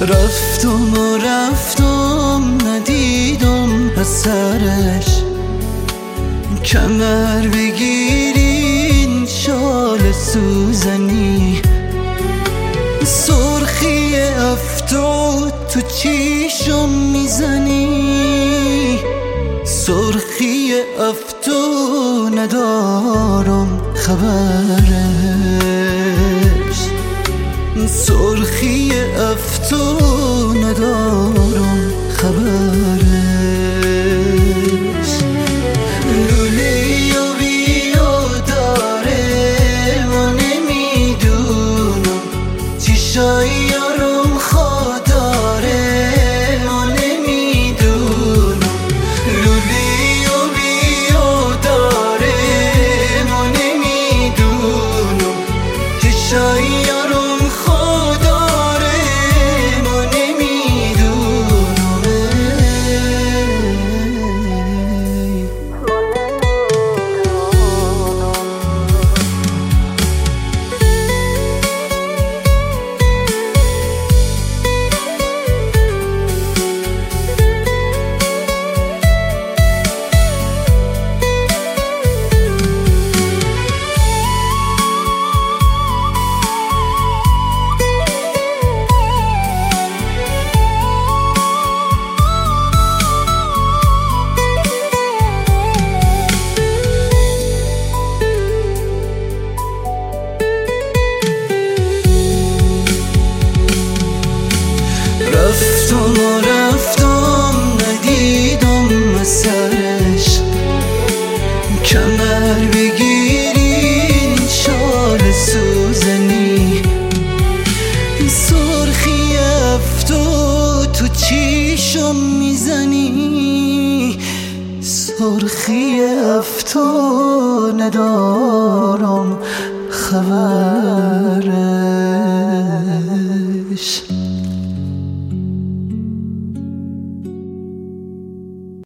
رفتم و رفتم ندیدم اثرش، کمر بگیرین شال سوزنی، سرخی افتاد تو چیشم میزنی، سرخی افتاد ندارم خبرش، سرخی افتاد ندارم خبرش. لوله و بیا داره ما نمیدونم، چیشای یارم خوداره ما نمیدونم، لوله و بیا داره ما نمیدونم، چیشای یارم خوداره ما نمیدونم. رفتم و رفتم ندیدم اثرش، کمر بگیرین شال سوزنی، سرخی افتاد تو چیشم میزنی، سرخی افتاد ندارم خبرش.